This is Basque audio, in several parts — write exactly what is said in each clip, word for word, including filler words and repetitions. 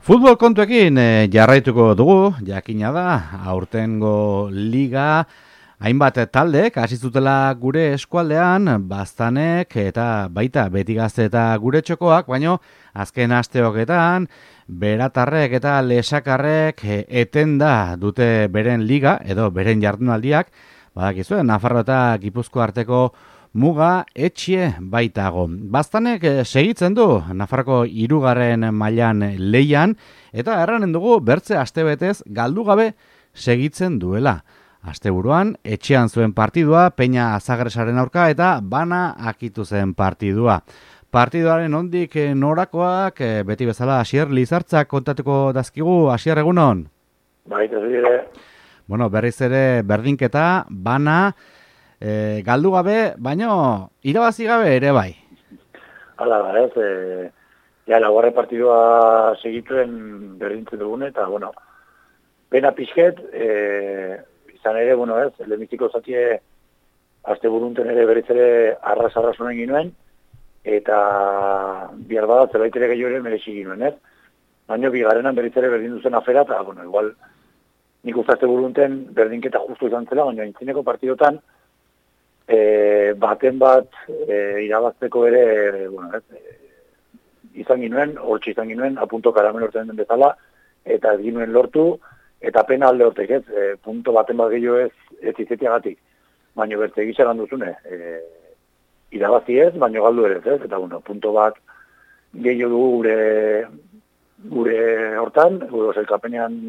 Futbol kontuekin e, jarraituko dugu, jakina da, aurtengo liga, hainbat taldeek hasi zutela gure eskualdean, Baztanek eta baita Beti Gazte eta gure txokoak, baino azken asteoketan, Beratarrek eta Lesakarrek e, etenda dute beren liga, edo beren jardunaldiak, badakizue, Nafarro eta Gipuzkoa arteko muga etxie baitago. Baztanek segitzen du Nafarroko hirugarren mailan leian eta erranen dugu bertze astebetez galdu gabe segitzen duela. Asteburuan etxean zuen partidua Peña Azagresaren aurka eta bana akitu zen partidua. Partiduaren ondik norakoak beti bezala Asier Lizartzak kontatuko dazkigu. Asier, egunon? Baita zire. Bueno, berriz ere berdinketa, bana, E, galdu gabe, baino irabazi gabe ere bai. Hala da, ez. E, ja, laugarren partidua segituen berdintzen dugune, eta, bueno, pena pixket, e, izan ere, bueno, ez, lehenbiziko zatie azte burunten ere berriz ere arras-arras honen ginuen, eta bihar bada zerbait ere gehiago ere merezi ginuen, ez. Baina bigarrenan berriz ere berdin duzen afera, eta, bueno, igual, nik uzazte burunten berdinketa justu izan zela, baina intzineko partidotan, E, baten bat e, irabazteko ere e, bueno, ez, e, izan ginuen, hortxe izan ginuen, apunto karamel hortzen den bezala, eta ez ginuen lortu, eta pena alde hortek, ez, e, punto baten bat gehiago ez, ez izetiagatik, baina bertze egizan duzune, e, irabazi ez, baina galdu ere ez, eta bueno, punto bat gehiago dugu gure, gure hortan, gure oselkapenean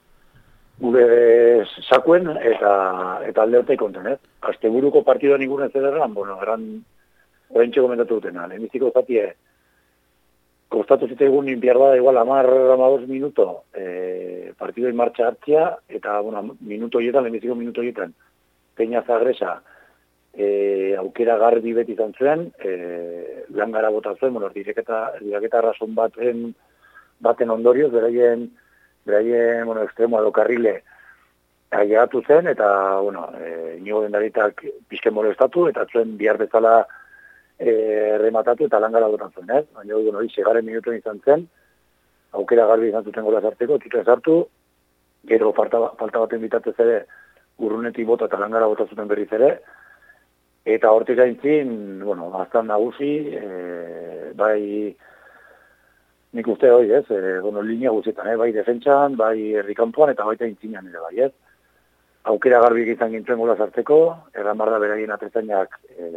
gure sakuen, eta, eta alde hortek konten, ez? Asteburuko partidoan iguren zederran, bueno, eran horrentxe komentatu dutena. Lehenbiziko zatie, kostatu zitaigun inpiar bada igual amar, amados minuto e, partidoen martxa hartzia, eta, bueno, minuto hietan, lehenbiziko minuto hietan, Peña Zagresa e, aukera garbi beti izan zuen, e, lan gara bota zuen, bueno, direketa, direketa rason baten, baten ondorioz, beraien, beraien, bueno, extremo edo karrile ailegatu zen, eta, bueno, e, inigo dendaritak pixken molestatu, eta zuen bihar bezala e, rematatu, eta langara botan zuen, ez? Baina, bueno, hori, segaren minutuen izan zen, aukera garbi izan zuten gola sarteko, tituen sartu, gero falta, falta baten bitatez ere, urrunetik bota eta langara botan zuten berriz ere, eta hortik gaintzin, bueno, aztan nagusi, e, bai, nik uste hori, ez, e, bueno, linea guztietan, eh? Bai defentsan, bai herrikampuan, eta baita intzinean ere bai, ez. Aukera garbik izan gintuen gola sartzeko, erran barra beraien atezainak e,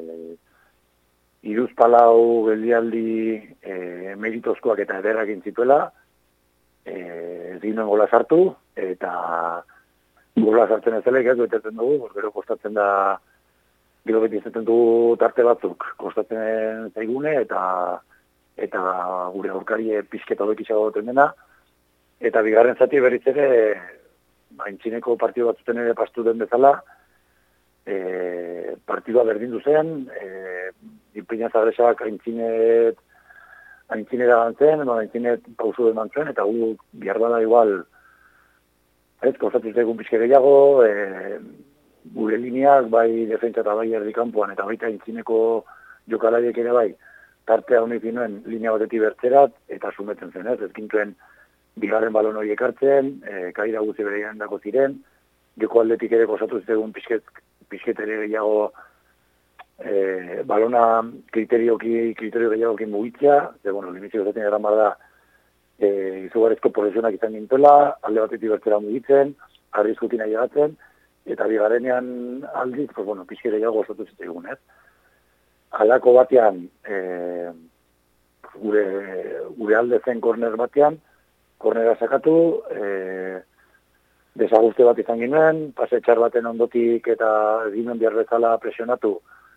iruz palau geldialdi e, meritozkoak eta ederrak intzituela, e, ez ginen gola sartu, eta gola sartzen ez zelek, ez, betetzen dugu, gero kostatzen da, gero beti izaten dugu tarte batzuk, kostatzen zaigune, eta eta gure aurkarie pizketa hobekizago goten dena, eta bigarren zati berriz ere, haintzineko partidu batzuten ere pastu den bezala, e, partidua berdin duzen, e, Peña Zagresak haintzinet, haintzinera gantzen, haintzinet pausu eman zuen, eta gu bihar bada igual, ez, kostatu zegoen pizke gehiago, e, gure lineak, bai defentsa eta bai erdikampuan, eta baita haintzineko jokalariek ere bai, tartea honik zinuen linea batetik bertzerat, eta sumetzen zen, ez, ezkintuen bigarren balon horiek hartzen, e, kaira guzi berean dako ziren, joko aldetik ere kosatu ziren pixket, pixket ere gehiago e, balona kriterioki, kriterio gehiagoki mugitzea, ze, bueno, limizio zaten eran barda e, izugarezko profesionak izan gintuela, alde batetik bertzera mugitzen, arrizkutin ailegatzen, eta bigarrenean aldiz, pues, bueno, pixket gehiago kosatu ziren, ez. Alako batean, e, gure, gure alde zen korner batean, kornera sakatu, e, desaguste bat izan ginen, pase txar baten ondotik eta ginen behar bezala presionatu,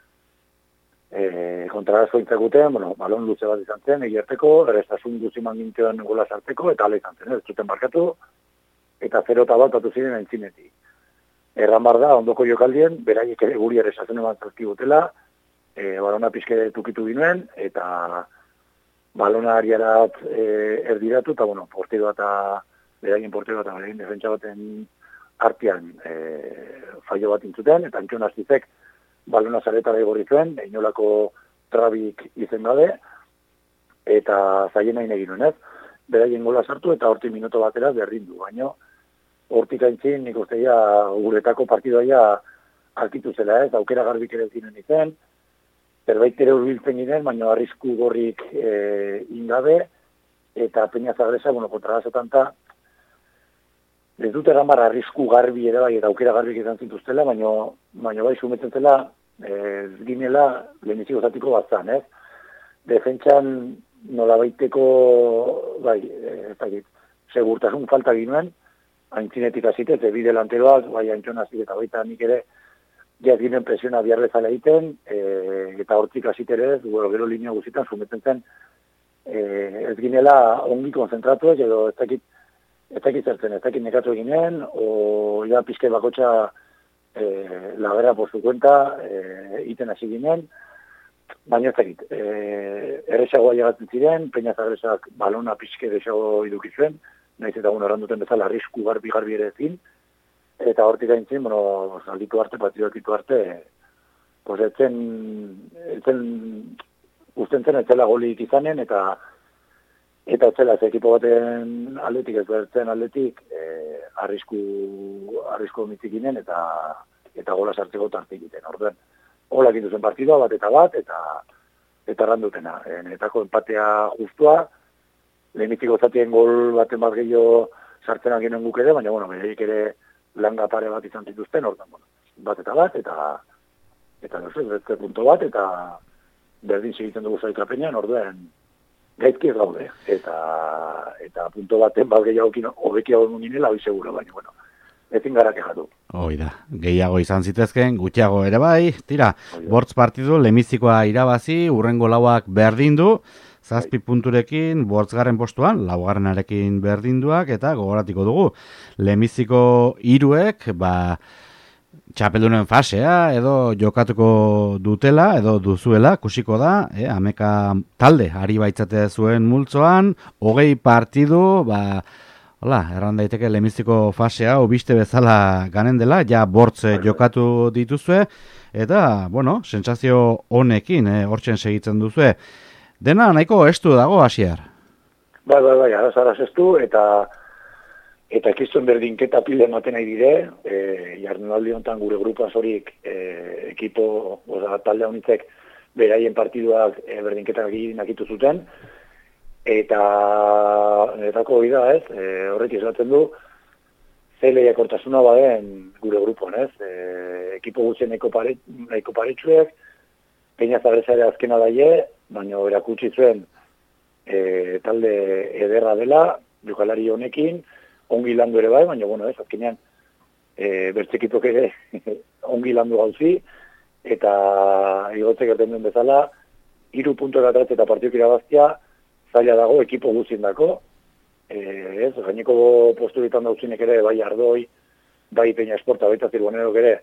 e, kontrarazko intzakuten, bueno, balon luze bat izan zen, egerteko, errestasun guziman gintean gola sarteko, eta ala izan zen, ez zuten barkatu, eta zero eta bat batu ziren aintzinetik. Erran bar da, ondoko jokaldien, beraiek ere guri erresasun eman zazkigutela, E, balona pizke tukitu ginuen, eta balona ariarat e, erdiratu, eta, bueno, portero eta beraien portero eta beraien defentsa baten artean e, fallo bat intzuten, eta Antxon Astizek balona zaretara igorri zuen, inolako trabik izen gabe, eta zaien nahi egin ez. beraien gola sartu eta hortik minuto batera berdindu, baina hortik aintzin nik uste ja guretako partidoia altitu zela ez, aukera garbik ere zinen izen, zerbait ere urbiltzen ginen, baina arrisku gorrik e, ingabe, eta Peña Zagresa, bueno, kontragazotan ta, ez dut egan barra arrisku garbi ere bai, eta aukera garbik izan zituztela, baina, baina bai sumetzen zela, ez ginela leheniziko zatiko bat zan, ez? Defentsan nola baiteko, bai, ez dakit, segurtasun falta ginuen, haintzinetik azitez, ebi delanteroak, bai, haintxonazik eta baita nik ere, ja ginen presiona biarrezala egiten, e, eta hortzik azitere ez, gero linea guzitan, sumetzen zen, e, ez ginela ongi konzentratu ez, edo ez dakit, ez dakit zertzen, ez dakit nekatu eginen, o ja pizke bakotxa e, lagera por su cuenta, e, iten hasi ginen, baina ez dakit, e, erresagoa llegatzen ziren, Peña Zagresak balona pizke desago idukizuen, nahiz eta guen oranduten bezala arrisku garbi-garbi ere ezin, eta hortik gaintzen, bueno, alditu arte, partidu alditu arte, pues etzen, etzen, usten zen etzela golik izanen, eta eta etzela ez ekipo baten aldetik, ez bertzen aldetik, eh, arrisku, arrisku omitzik ginen, eta, eta gola sartzeko tarte egiten, orduen. Hola egitu zen partidua, bat eta bat, eta eta randutena. Netako empatea justua, lehenitiko zatien gol baten bat gehiago sartzenak ginen guk ere, baina, bueno, bereik ere langa pare bat izan zituzten, ordan, bueno, bat eta bat, eta eta no sé, beste punto bat, eta berdin segitzen dugu zaikapenean, orduen gaizki ez gaude, eta eta punto baten bat gehiagokin hobeki hau ginela, hoi segura, baina, bueno, ezin gara kejatu. Hoi da, gehiago izan zitezken, gutxiago ere bai, tira, bortz partidu, lemizikoa irabazi, urrengo lauak berdindu, zazpi punturekin, bortzgarren postuan, laugarrenarekin berdinduak, eta gogoratiko dugu. Lemiziko hiruek, ba, txapeldunen fasea, edo jokatuko dutela, edo duzuela, kusiko da, eh, ameka talde, ari baitzate zuen multzoan, hogei partidu, ba, hola, erran daiteke lemiziko fasea, obiste bezala ganen dela, ja bortze jokatu dituzue, eta, bueno, sentsazio honekin, eh, hortzen segitzen duzue. Dena nahiko estu dago, Asier. Bai, bai, bai, araz-araz estu, eta eta ekiztuen berdinketa pile ematen nahi dire, e, jardunaldi honetan gure grupa zorik e, ekipo, oza, talde honitzek beraien partiduak e, berdinketak egin akitu zuten, eta netako hori da, ez, e, horrek islatzen du, ze lehiakortasuna baden gure grupon, ez, e, ekipo guztien nahiko paretsuek, Peña Zagresa ere azkena daie, baina erakutsi zuen e, talde ederra dela, jokalari honekin, ongi landu ere bai, baina, bueno, ez, azkenean, e, bertzekipok ere ongi landu gauzi, eta igotzek erten duen bezala, hiru puntu eratrat eta partiok irabaztia, zaila dago, ekipo guztien dako, e, ez, gaineko postu ditan dauzinek ere, bai Ardoi, bai Peña Esporta, baita Zirbonerok ere,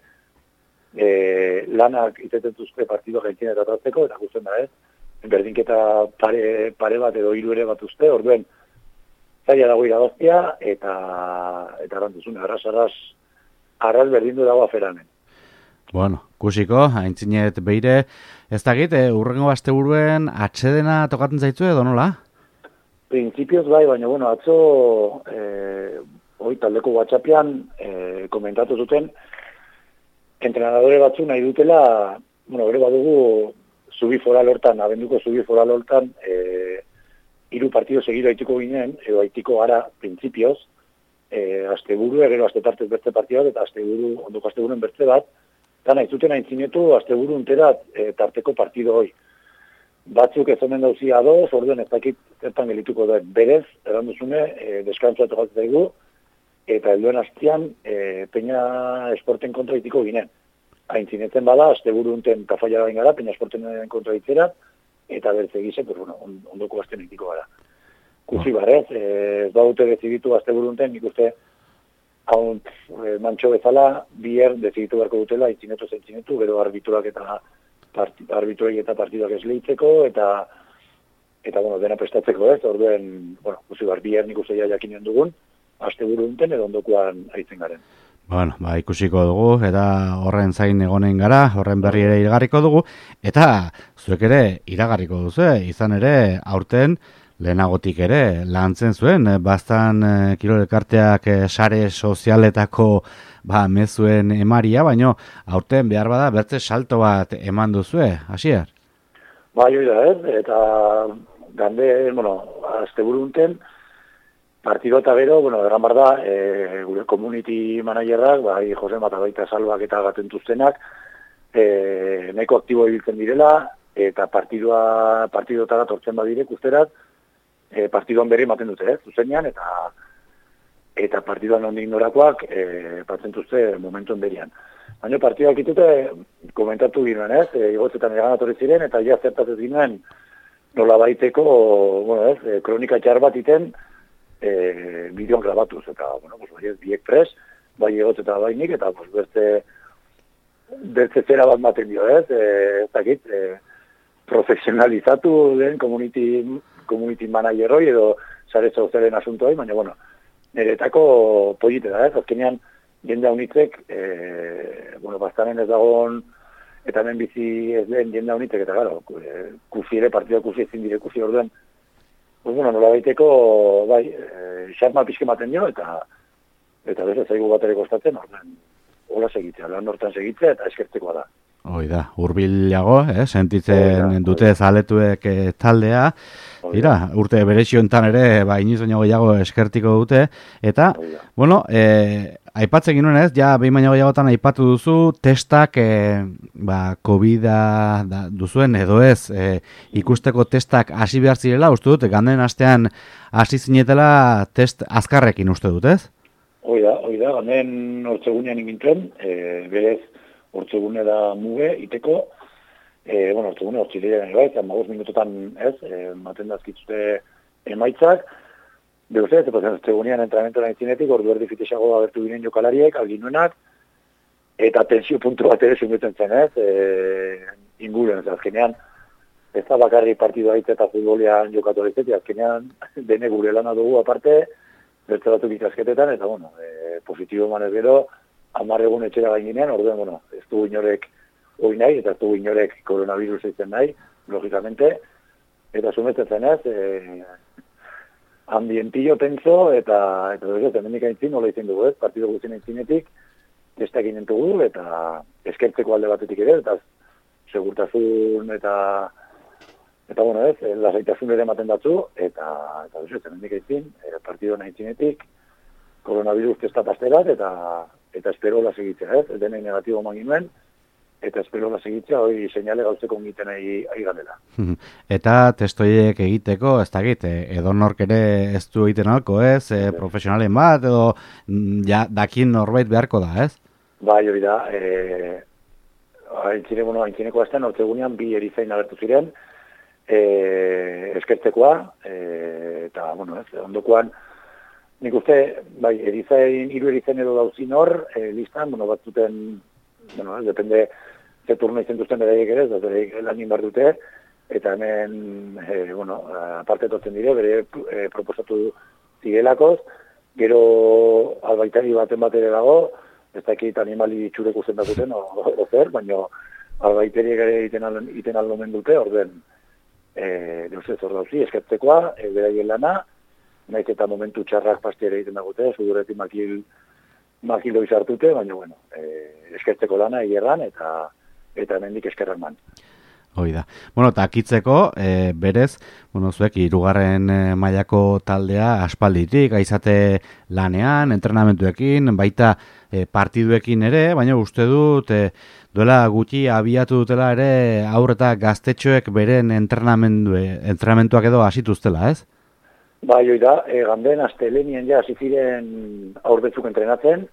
E, lanak itetentuzke partido gaitzien eta tratzeko, eta guztien da ez, berdinketa pare, pare bat edo hiru ere bat uste, orduen zaila dago irabaztia, eta eta rantuzun, arras-arras arras berdindu dago aferanen. Bueno, kusiko, haintzinet beire, ez dakit, e, urrengo asteburuen atsedena tokatzen zaitzue, edo nola? Printzipioz bai, baina, bueno, atzo, e, hoi taldeko WhatsAppian e, komentatu zuten, entrenadore batzu nahi dutela, bueno, gero badugu zubi foral hortan, abenduko zubi foral hortan, e, hiru partido seguido haitiko ginen, edo haitiko gara printzipioz, e, asteburu, gero astetartez beste partidot, eta asteburu, ondoko asteburuen beste bat, eta nahi zuten haintzinetu asteburu unterat e, tarteko partido hoi. Batzuk ez omen dauzi adoz, orduen ez dakit zertan gelituko da, berez, erranduzune, e, deskantzua tokatzen daigu, eta helduen astian e, Peña Esporten kontra itiko ginen. Haintzinetzen bada, asteburu unten kafaia dain gara, Peña Esporten kontra itzera, eta bertze gise, pues, bueno, ondoko asten itiko gara. Kusi barez, e, ez baute deziditu asteburu unten, nik uste haunt e, mantxo bezala, bier deziditu beharko dutela, haintzinetu zentzinetu, gero arbiturak eta parti, arbituak eta partiduak ez lehitzeko, eta eta, bueno, dena prestatzeko ez, orduen, bueno, kusi bar, bier nik uste ja jakinen dugun, asteburu unten edo ondokoan aitzen garen. Bueno, ba, ikusiko dugu, eta horren zain egonen gara, horren berri ere iragarriko dugu, eta zuek ere iragarriko duzu, izan ere, aurten lehenagotik ere, lantzen zuen, bastan e, kirol elkarteak e, sare sozialetako ba, mezuen emaria, baino aurten behar bada bertze salto bat eman duzue, Hasier? Bai, hori da, ez? Eta gande, bueno, azte burunten, partido eta gero, bueno, eran bar da, e, gure community managerrak, bai, Jose Mata baita Salbak eta Gatentuztenak, e, nahiko aktibo ibiltzen direla, eta partidua, partidotara tortzen badirek usterat, e, partiduan berri ematen dute, ez, zuzenean, eta eta partiduan ondik norakoak e, partzen duzte momentuen berian. Baina partiduak itute, komentatu ginoen, ez, e, igotzetan egan atorri ziren, eta ja zertatez ginoen nola baiteko, bueno, ez, e, kronika txar bat iten, e, bideoan grabatuz, eta, bueno, pues, bai, biek pres, bai egotzeta bai nik, eta, pues, beste, beste zera bat maten dio, ez, e, ez dakit, e, profesionalizatu den community, community manageroi edo sare sozialen asuntoai, baina, bueno, niretako polite da, ez, azkenean, jende haunitzek, e, bueno, bastanen ez dagoen, eta hemen bizi ez den jende haunitzek, eta gara, e, kusi ere, partida kusi ezin dire kusi orduen, pues, bueno, nola baiteko, bai, e, xarma pixke maten dio, eta eta beste zaigu bat ere kostatzen, orduen, hola segitzea, lan hortan segitzea, eta eskertzekoa da. Hoi da, hurbilago, eh, sentitzen oida, dute oida. Zaletuek eh, taldea, Ira, urte berexiontan ere, ba, iniz baino gehiago eskertiko dute, eta, oida. Bueno, eh, aipatzen ginoen ez, ja, behin baino gehiagotan aipatu duzu, testak, eh, ba, COVID-a da, duzuen, edo ez, eh, ikusteko testak hasi behar zirela, uste dut, ganden astean hasi zinetela test azkarrekin uste dut, ez? Oida, oida, ganden hortzegunean ingintuen, eh, berez, hortzegune da muge, iteko, e, bueno, hortzegune hortzilean ere, eta magos minutotan, ez, e, maten dazkitzute emaitzak, behoz ez, eta hortzegunean entrenamentu nahi zinetik, ordu erdi fitexago abertu ginen jokalariek, alginuenak, eta tensio puntu bat ere zumeten zen, ez, e, inguren, ez, azkenean, ez da bakarri partidu haitze eta futbolean jokatu haitzeti, azkenean, dene gure lana dugu aparte, bertze batzuk ikasketetan, eta, bueno, e, positibo emanez gero, hamar egun etxera gainean, orduan, bueno, ez du inorek hoi nahi, eta ez du inorek koronavirus eitzen nahi, logikamente, eta sumetzen zenez, e, ambientillo tenso, eta, eta ez, hemendik aintzin, nola izin dugu, ez, partido guztien aintzinetik, testak inentugu, eta eskertzeko alde batetik ere, eta segurtasun, eta, eta bueno, ez, lasaitasun ere ematen batzu, eta, eta ez, hemendik aintzin, e, partido aintzinetik, koronavirus testa pasterat, eta eta espero la segitzea, ez? Denei negatibo eman ginuen, eta espero la segitzea, hori seinale gautzeko egiten ari ganela. Eta testoiek egiteko, ez dakit, edonork ere ez du egiten alko, ez? E, profesionalen bat, edo ja, dakin norbait beharko da, ez? Bai, hori da, e, aintzine, bueno, aintzineko azten, hortzegunean bi erizain agertu ziren, e, eskertzekoa, e, eta, bueno, ez, ondokoan, nik uste, bai, erizain, hiru erizain edo dauzin hor, e, listan, bueno, batzuten, bueno, ez, depende, ze turno izen duzten beraiek ere, ez, beraiek lan inbar dute, eta hemen, e, bueno, aparte totzen dire, bere e, proposatu zigelakoz, gero albaitari baten bat ere dago, ez dakit animali txurek uzen dakuten, o, o zer, baina albaitariek ere iten, al, iten aldomen dute, orden, e, deusez hor dauzi, eskertzekoa, e, beraien lana, naiz eta momentu txarrak pastiera egiten dagute, suduretik makil, makilo izartute, baina, bueno, e, eskertzeko lana hierran, eta eta hemendik eskerrak man. Hoi da. Bueno, eta akitzeko, e, berez, bueno, zuek, hirugarren e, mailako taldea aspalditik, aizate lanean, entrenamentuekin, baita e, partiduekin ere, baina uste dut, e, duela gutxi abiatu dutela ere, aurreta gaztetxoek beren entrenamentuak edo hasituztela, ez? Bai, hoi da, e, ganden astelenien ja hasi ziren aurbetzuk entrenatzen,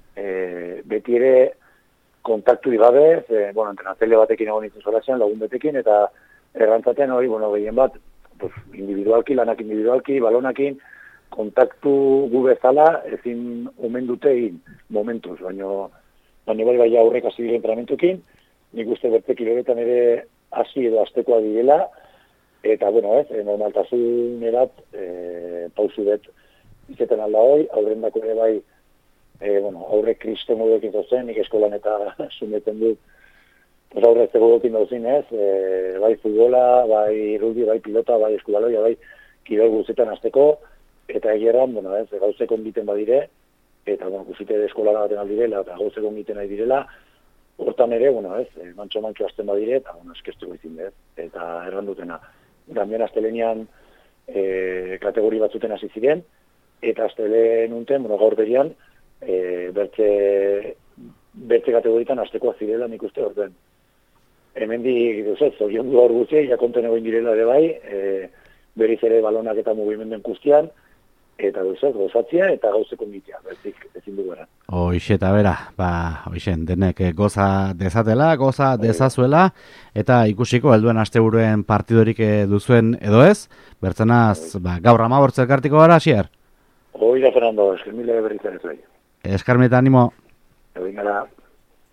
e, beti ere kontaktu gabe, e, bueno, entrenatzaile batekin egon itzen solasean, lagun betekin, eta errantzaten hori, bueno, gehien bat, pues, individualki, lanak individualki, balonakin, kontaktu gu bezala ezin omen dute egin momentuz, baina baina bai bai aurrek hasi dire entrenamentukin, nik uste bertek kiloretan ere hasi edo astekoa direla, eta, bueno, ez, normaltasun erat, e, pausu bet izeten alda hoi, aurren dako ere bai, e, bueno, aurre kristo moduekin zozen, nik eskolan eta sumeten dut, pues aurre ez tegoekin dauzin ez, e, bai futbola, bai rugby, bai pilota, bai eskubaloia, bai kirol guzetan azteko, eta egeran, bueno, ez, gauzeko egiten badire, eta, bueno, guzite eskola baten aldirela, eta gauzeko egiten nahi direla, hortan ere, bueno, ez, mantxo-mantxo azten badire, eta, bueno, eskestu izin, ez, eta errandutena. Gambien astelenean e, kategori batzuten hasi ziren, eta astelen unten, bueno, gaur berian, e, bertze, bertze kategoritan aztekoa zirela nik uste horten. Hemen di, duzet, zorion du hor guzti, ja konten egoin direla ere bai, e, berriz ere balonak eta mugimenden guztian, eta duzet, gozatzia eta gauzeko mitia, berzik ezin dugu eran. Hoxe eta bera, ba, hoxen, denek goza dezatela, goza dezazuela, eta ikusiko helduen asteburuen partidorik duzuen edo ez, bertzenaz, ba, gaur amabortze elkartiko gara, Asier? Hoi da, Fernando, eskermile berriz ere zuei. Eskarmeta animo. Egin gara.